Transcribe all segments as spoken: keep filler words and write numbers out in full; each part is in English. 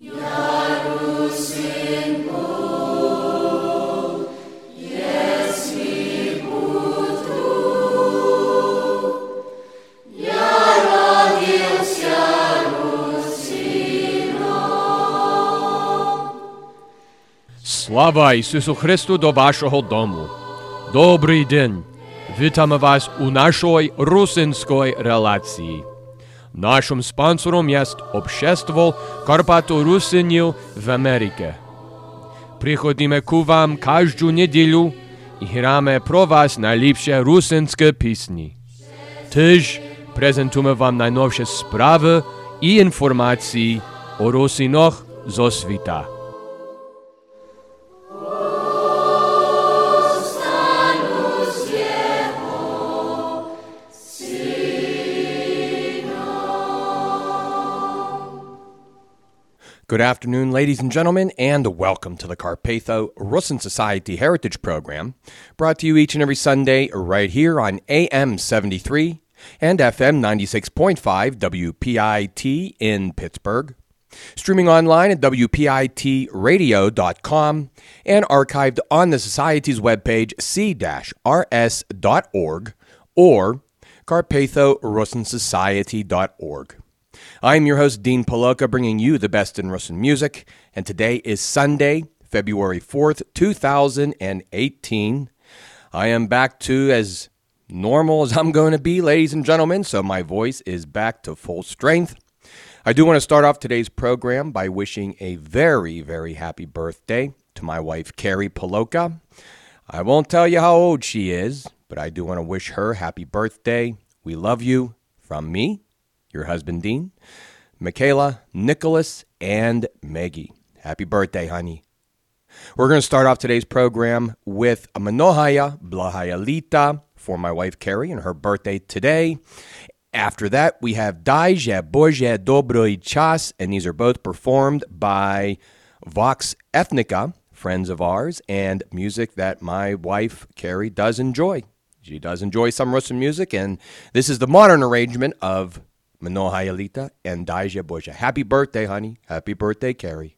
Слава Ісусу Христу до вашого дому. Добрий день. Вітаємо вас у нашій русинській релації. Нашим спонсором є Общество Карпато-Русинів в Америці. Приходимо к вам кожну неділю і граємо про вас найліпші русинські пісні. Теж презентуємо вам найновіші справи і інформації о русинах зо світа. Good afternoon, ladies and gentlemen, and welcome to the Carpatho Rusin Society Heritage Program, brought to you each and every Sunday right here on A M seventy-three and F M ninety-six point five W P I T in Pittsburgh, streaming online at W P I T radio dot com and archived on the Society's webpage c dash r s dot org or carpatho rusin society dot org. I'm your host, Dean Paloka, bringing you the best in Russian music, and today is Sunday, February fourth, two thousand eighteen. I am back to as normal as I'm going to be, ladies and gentlemen, so my voice is back to full strength. I do want to start off today's program by wishing a very, very happy birthday to my wife, Carrie Paloka. I won't tell you how old she is, but I do want to wish her happy birthday. We love you from me, your husband, Dean, Michaela, Nicholas, and Maggie. Happy birthday, honey. We're going to start off today's program with a Manohaya Blahayalita for my wife, Carrie, and her birthday today. After that, we have Daj je Bože Dobroj Čas, and these are both performed by Vox Ethnica, friends of ours, and music that my wife, Carrie, does enjoy. She does enjoy some Russian music, and this is the modern arrangement of Manohayalita and Daj je Bože. Happy birthday, honey. Happy birthday, Carrie.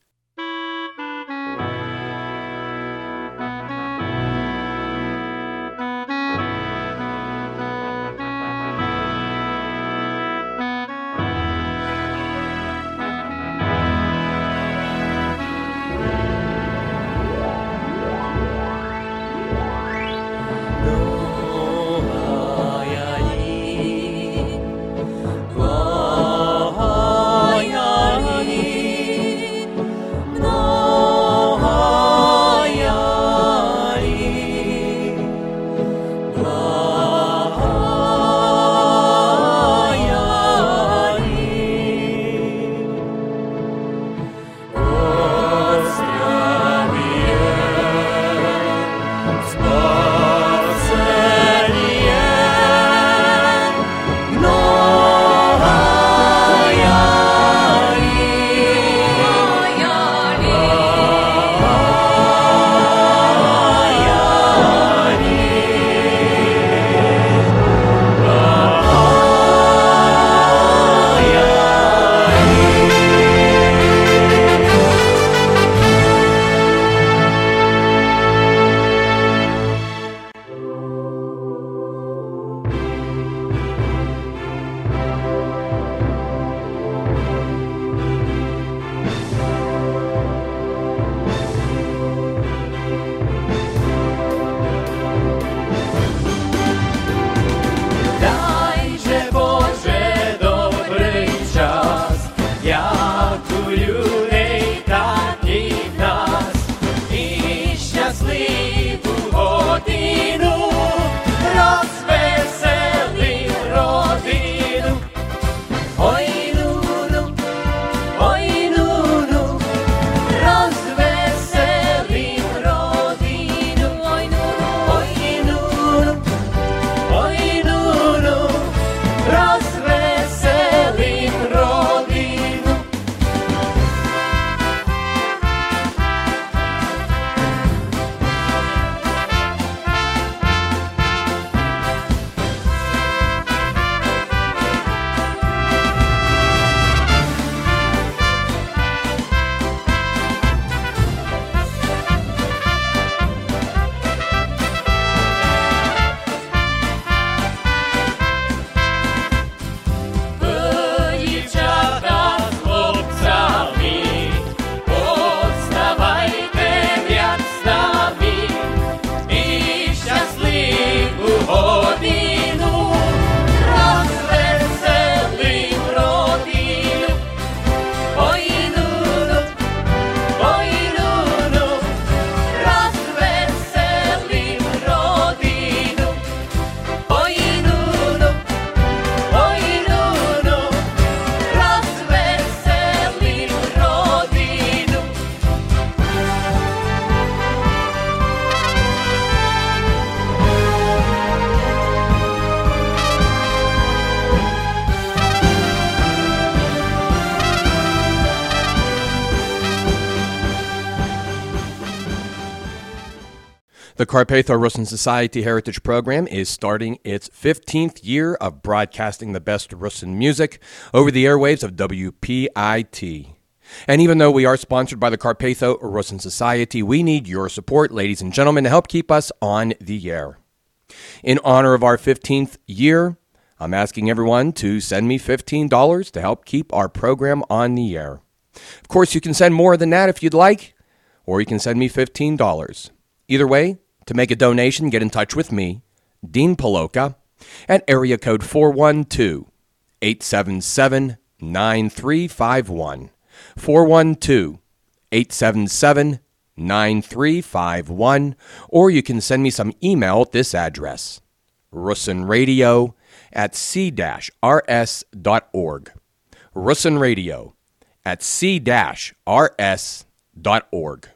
The Carpatho Rusyn Society Heritage Program is starting its fifteenth year of broadcasting the best Rusyn music over the airwaves of W P I T. And even though we are sponsored by the Carpatho Rusyn Society, we need your support, ladies and gentlemen, to help keep us on the air. In honor of our fifteenth year, I'm asking everyone to send me fifteen dollars to help keep our program on the air. Of course, you can send more than that if you'd like, or you can send me fifteen dollars. Either way, to make a donation, get in touch with me, Dean Paloka, at area code four one two, eight seven seven, nine three five one. four one two, eight seven seven, nine three five one, or you can send me some email at this address, rusynradio at c dash r s dot org. rusynradio at c dash r s dot org.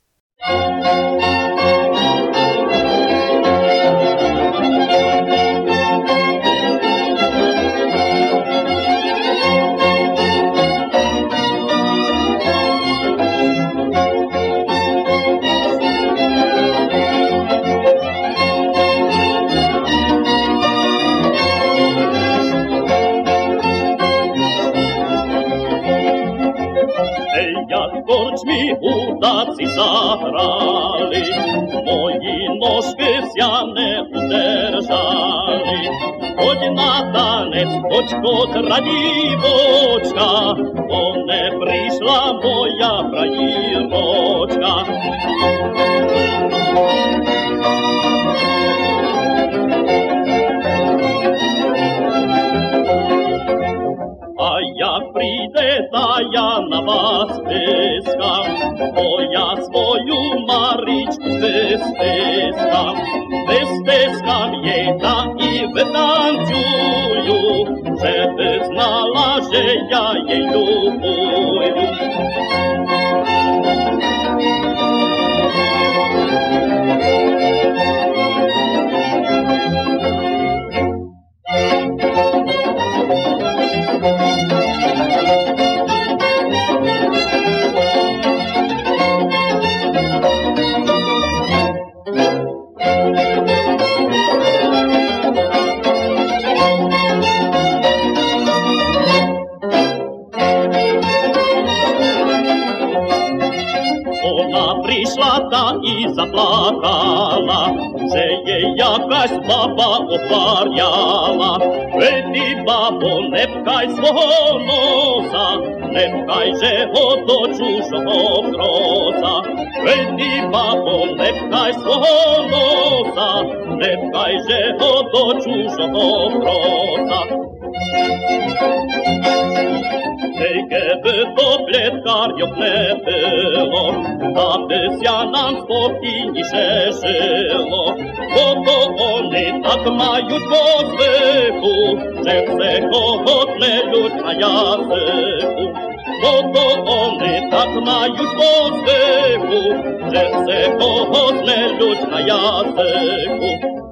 Korčmi udaci zahrali, moji noške sjane udržali. Hoď na tanec, hoď kod radivočka, to ne prišla moja frajiročka. A jak príde, da ja na vás peskam, bo ja svoju Maričku pesteskam. Pesteskam jej da i vetančuju, že by znala, že ja jej ljubuju. I zaplakala, že je jakaś baba oparjala. Ej ti babo, ne pkaj svого nosa, ne pkaj, že ho do čužого krosa. Ej ti babo, ne pkaj svogo nosa, ne pkaj, že ho do čužого krosa. Ej, keby to pletkarjok ne było, da by sia nam spokojніше żyło. Bo to oni tak mają po zwyku, że se kochotne lud na jazyku. Bo to oni tak mają po zwyku, że se kochotne lud na jazyku.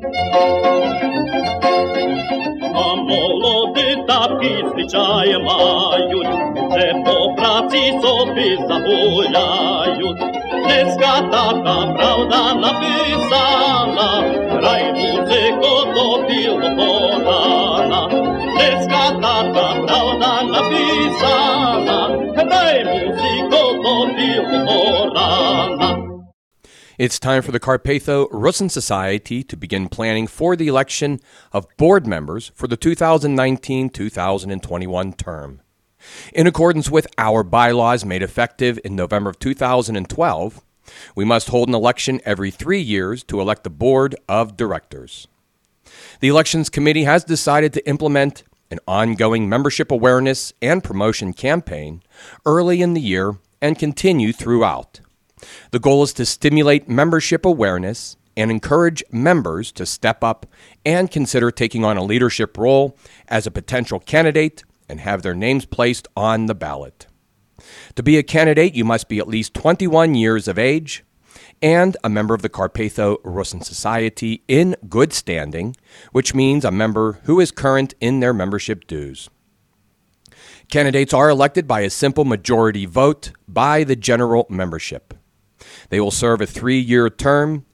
A молоді такі звичаї мають, że po pracy sobie zagulaють. Dneska taka prawda napisana, graj muzyko, to było porana. Dneska taka prawda napisana, graj muzyko, to było porana. It's time for the Carpatho Rusyn Society to begin planning for the election of board members for the two thousand nineteen to two thousand twenty-one term. In accordance with our bylaws made effective in November of two thousand twelve, we must hold an election every three years to elect the board of directors. The Elections Committee has decided to implement an ongoing membership awareness and promotion campaign early in the year and continue throughout. The goal is to stimulate membership awareness and encourage members to step up and consider taking on a leadership role as a potential candidate and have their names placed on the ballot. To be a candidate, you must be at least twenty-one years of age and a member of the Carpatho Rusyn Society in good standing, which means a member who is current in their membership dues. Candidates are elected by a simple majority vote by the general membership. They will serve a three-year term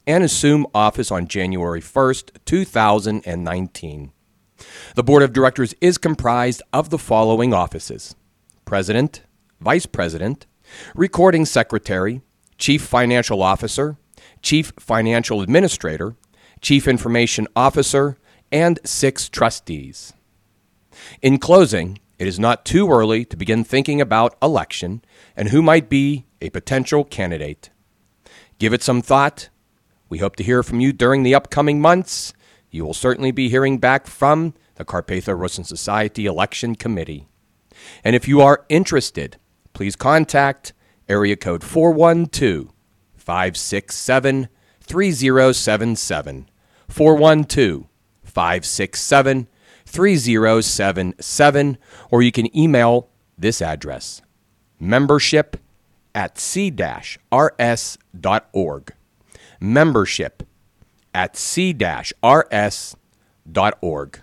and assume office on January first, two thousand nineteen. The Board of Directors is comprised of the following offices: President, Vice President, Recording Secretary, Chief Financial Officer, Chief Financial Administrator, Chief Information Officer, and six trustees. In closing, it is not too early to begin thinking about election and who might be a potential candidate. Give it some thought. We hope to hear from you during the upcoming months. You will certainly be hearing back from the Carpatho-Russin Society Election Committee. And if you are interested, please contact area code four one two, five six seven, three zero seven seven, four one two, five six seven, three zero seven seven, or you can email this address: membership at c dash r s dot org. Membership at c dash r s dot org.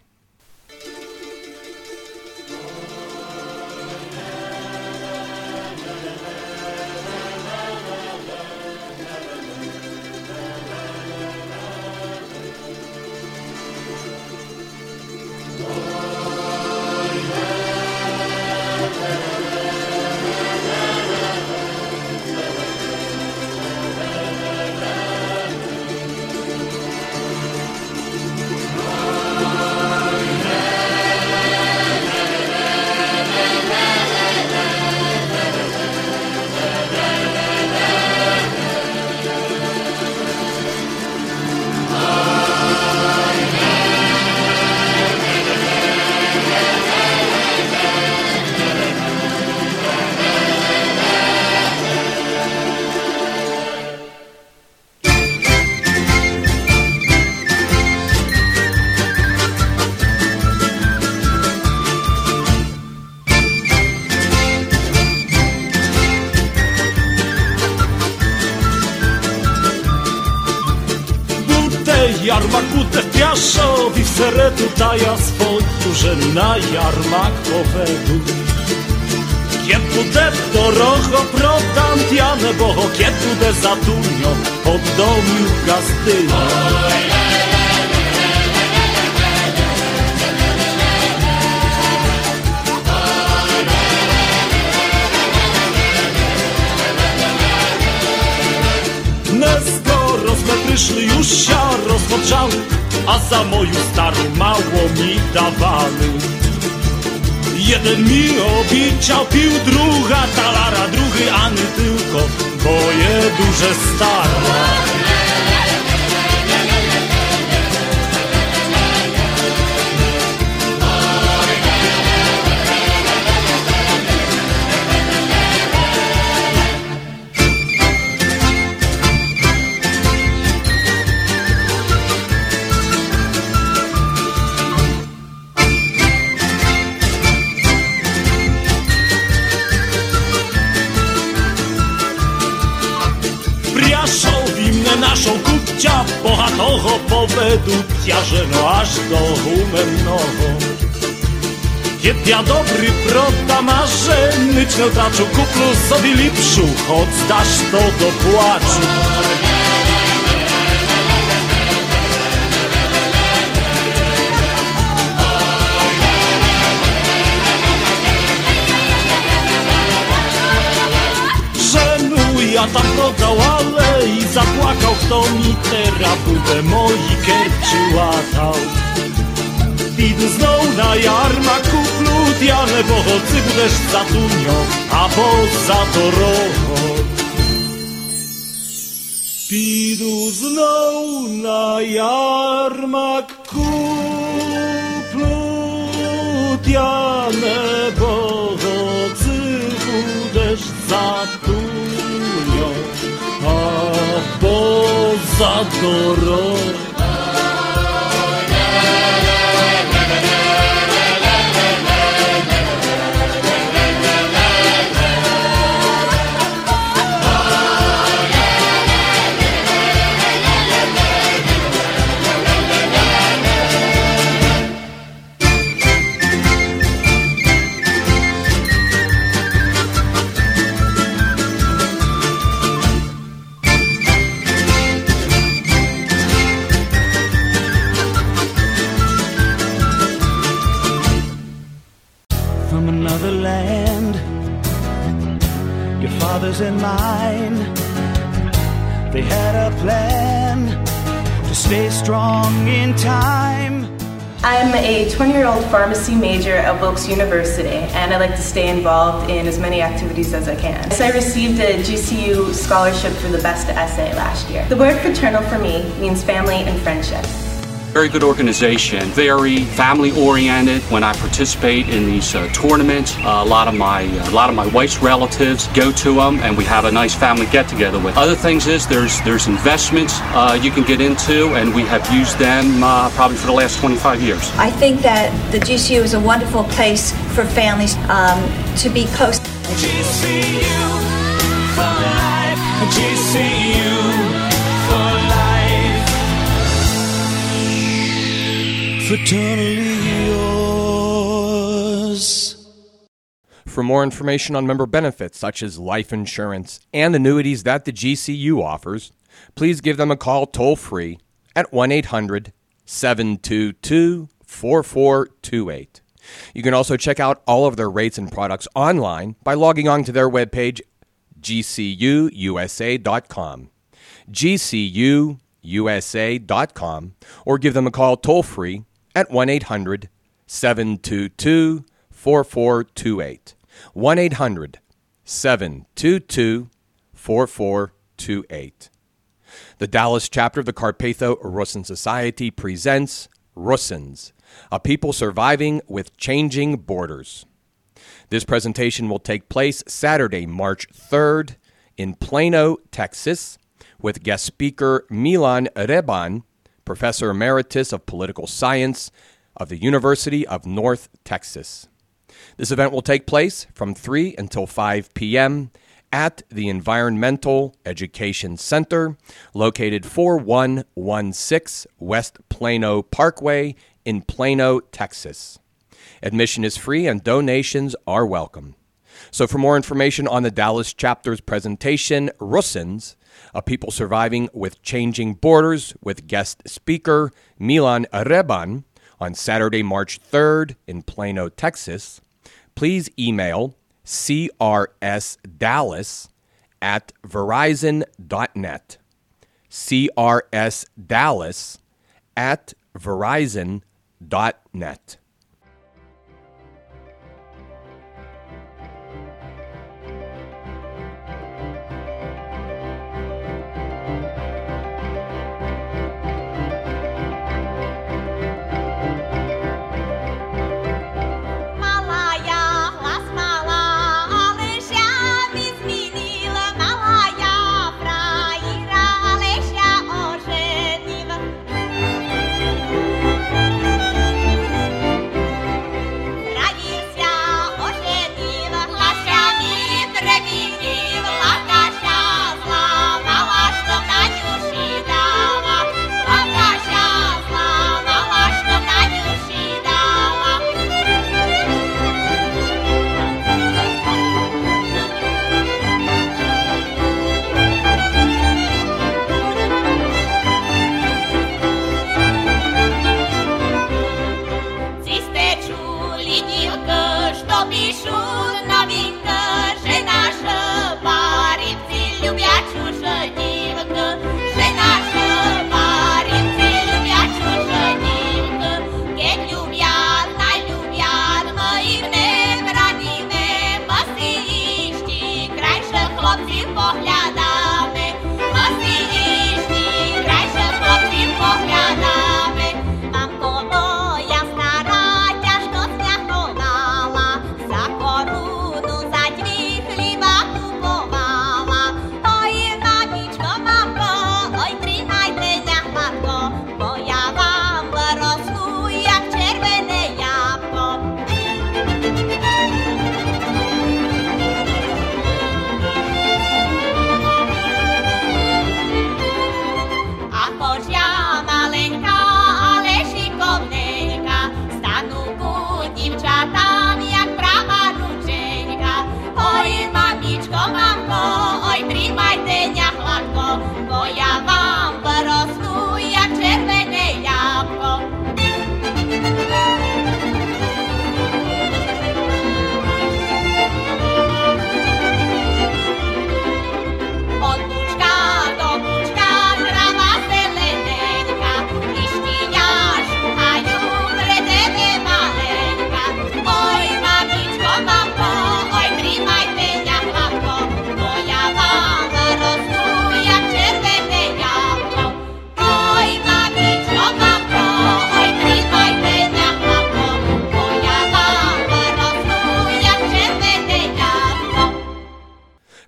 Jarmak bude piaszowi w seretu taja swoju, że na jarmak povedu. Kje bude doroho protantiane, boho kje bude za tunjo pod domu gazdyno. Rozme przyszli już się rozpoczęły, a za moją starą mało mi dawali. Jeden mi obieciał pił, druga talara, drugi ani tylko, bo je duże stara. Naszą kupcia bohatoho povedu ťaženo až do humemnoho. Kiedy ja dobry prota marzę, nic nie tracił, kupił sobie lepszą, choć zdasz to do płaczu. Ja tam prodał, ale i zapłakał, kto mi teraz budę moi kerczy łatał. Idę znowu na jarmaku plutiane, bo ty budesz za tunio, a poza dorogo. Idę znowu na jarmaku plutiane, bo ty budesz za tunio. A poza drogą. your father's and mine. They had a plan to stay strong in time. I'm a twenty-year-old pharmacy major at Wilkes University, and I like to stay involved in as many activities as I can. So I received a G C U scholarship for the best essay last year. The word fraternal for me means family and friendship. Very good organization, very family-oriented. When I participate in these uh, tournaments, uh, a lot of my uh, a lot of my wife's relatives go to them, and we have a nice family get-together with. Other things is there's there's investments uh, you can get into, and we have used them uh, probably for the last twenty-five years. I think that the G C U is a wonderful place for families um, to be close. G C U for life. G C U for life. Fraternally yours. For more information on member benefits such as life insurance and annuities that the G C U offers, please give them a call toll-free at one eight hundred seven two two four four two eight. You can also check out all of their rates and products online by logging on to their webpage, G C U U S A dot com. G C U U S A dot com, or give them a call toll-free at one eight hundred seven two two four four two eight. one eight hundred seven two two four four two eight. The Dallas chapter of the Carpatho-Russin Society presents Russins, a people surviving with changing borders. This presentation will take place Saturday, March third in Plano, Texas, with guest speaker Milan Reban, Professor Emeritus of Political Science of the University of North Texas. This event will take place from three until five p.m. at the Environmental Education Center, located four one one six West Plano Parkway in Plano, Texas. Admission is free and donations are welcome. So for more information on the Dallas chapter's presentation, Russins, a people surviving with changing borders, with guest speaker Milan Reban on Saturday, March third in Plano, Texas, please email crsdallas at verizon dot net. crsdallas at verizon dot net.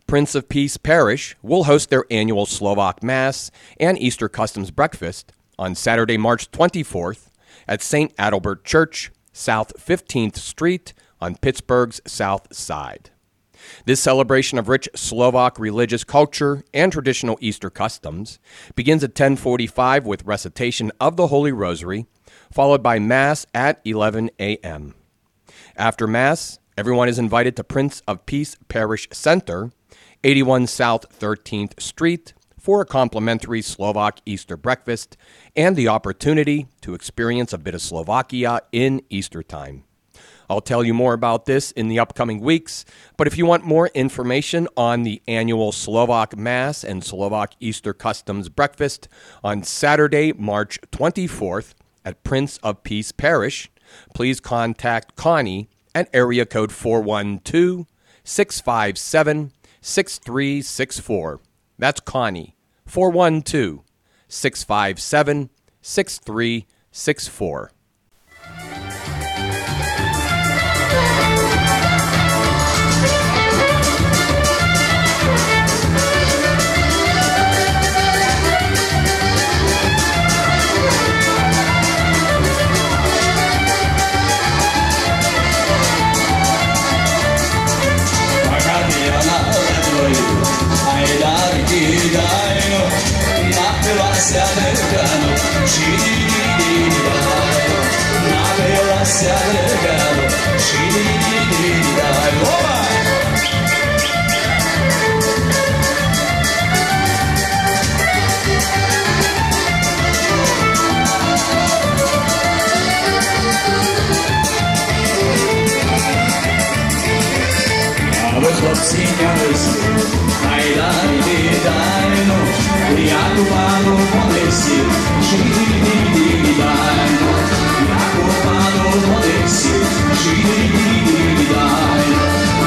Prince of Peace Parish will host their annual Slovak Mass and Easter Customs Breakfast on Saturday, March twenty-fourth at Saint Adalbert Church, South fifteenth Street on Pittsburgh's South Side. This celebration of rich Slovak religious culture and traditional Easter customs begins at ten forty-five with recitation of the Holy Rosary, followed by Mass at eleven a.m. After Mass, everyone is invited to Prince of Peace Parish Center, eighty-one South thirteenth Street, for a complimentary Slovak Easter breakfast and the opportunity to experience a bit of Slovakia in Easter time. I'll tell you more about this in the upcoming weeks, but if you want more information on the annual Slovak Mass and Slovak Easter Customs Breakfast on Saturday, March twenty-fourth at Prince of Peace Parish, please contact Connie at area code four one two, six five seven, six three six four. That's Connie, four one two, six five seven, six three six four. Chlapci ňanesku, aj daj mi dajno, jako pánu ponesi, židy mi dajno, jako pánu ponesi, židy mi dajno.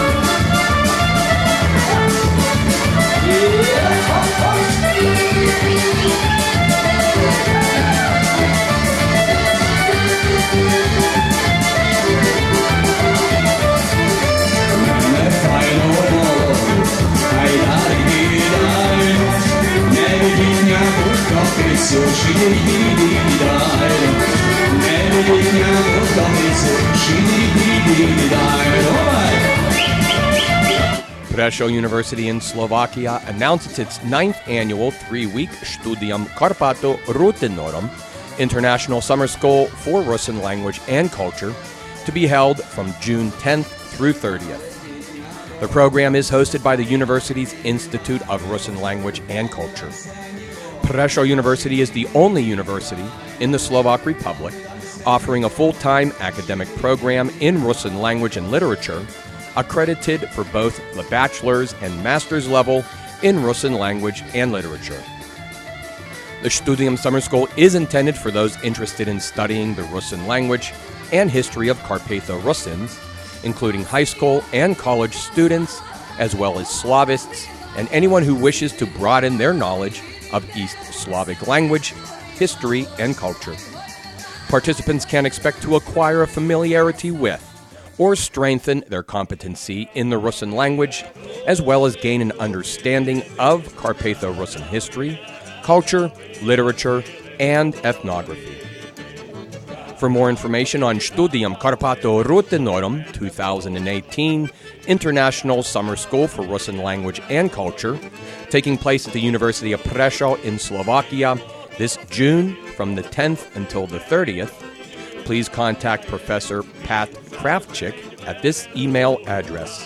Prešov University in Slovakia announced its ninth annual three-week Studium Karpato Rutinorum International Summer School for Russian Language and Culture to be held from June tenth through thirtieth. The program is hosted by the university's Institute of Russian Language and Culture. Prešov University is the only university in the Slovak Republic offering a full-time academic program in Russian language and literature, accredited for both the bachelor's and master's level in Russian language and literature. The Studium Summer School is intended for those interested in studying the Russian language and history of Carpatho-Russins, including high school and college students, as well as Slavists, and anyone who wishes to broaden their knowledge of East Slavic language, history, and culture. Participants can expect to acquire a familiarity with or strengthen their competency in the Russian language, as well as gain an understanding of Carpatho-Russin history, culture, literature, and ethnography. For more information on Studium Karpato Rutinorum twenty eighteen International Summer School for Russian Language and Culture, taking place at the University of Prešov in Slovakia this June from the tenth until the thirtieth, please contact Professor Pat Kravchik at this email address,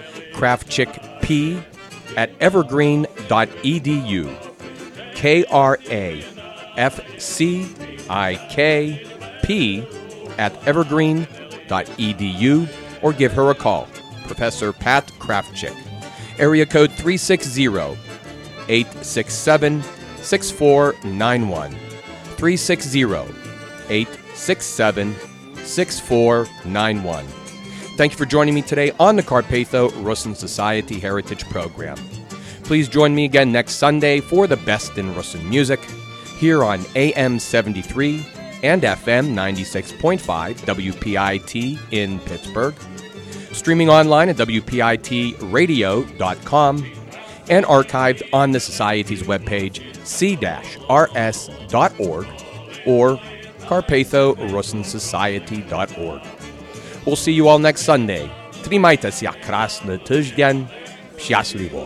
kravchikp at evergreen dot e d u, K R A F C I K P at evergreen dot e d u, or give her a call, Professor Pat Kravchik, area code three six zero, eight six seven, six four nine one, three six zero, eight six seven, six four nine one. Thank you for joining me today on the Carpatho-Russin Society Heritage Program. Please join me again next Sunday for the best in Russian music here on A M seventy-three and F M ninety-six point five W P I T in Pittsburgh, streaming online at W P I T radio dot com, and archived on the Society's webpage, c dash r s dot org or carpatho rusin society dot org. We'll see you all next Sunday. Trimajte se krasny tydzień. Szczęśliwo.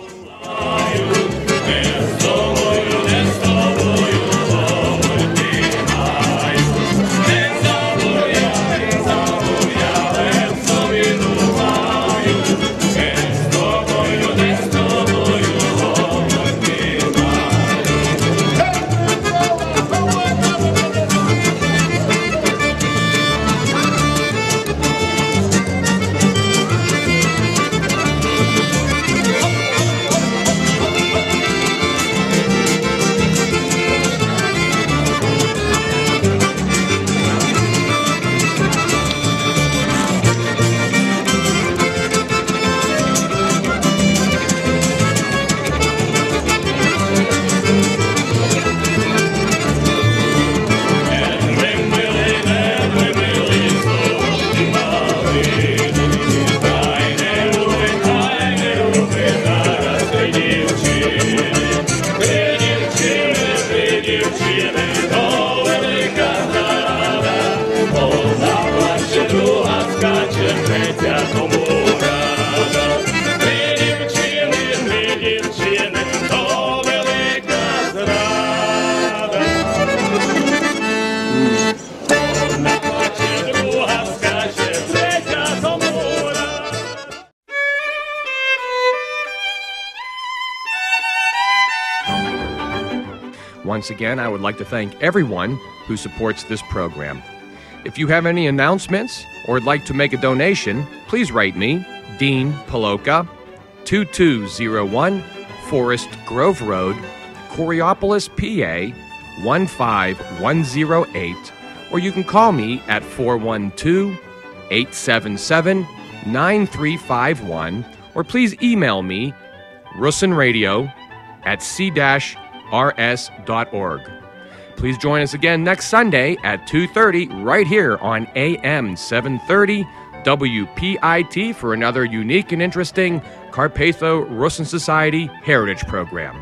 Once again, I would like to thank everyone who supports this program. If you have any announcements or would like to make a donation, please write me, Dean Paloka, two two zero one Forest Grove Road, Coriopolis, P A, one five one zero eight, or you can call me at four one two, eight seven seven, nine three five one, or please email me, rusinradio at c dash r s dot org. Please join us again next Sunday at two thirty right here on A M seven thirty W P I T for another unique and interesting Carpatho Rusin Society Heritage Program.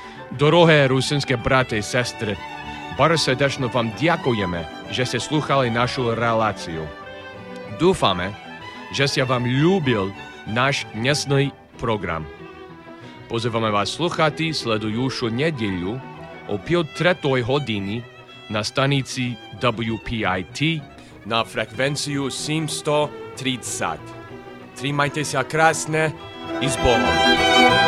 Дороге русинські брати і сестри, bardzo serdecznie wam dziękujemy, żeście słuchali naszą relację. Dúfame, že ste vám ľúbil náš dnesný program. Pozývame vás sluchati sledujúcu nedeľu o pol tretej hodiny na stanici W P I T na frekvenciu sedemsto tridsať. Trimajte sa krásne i s Bohom.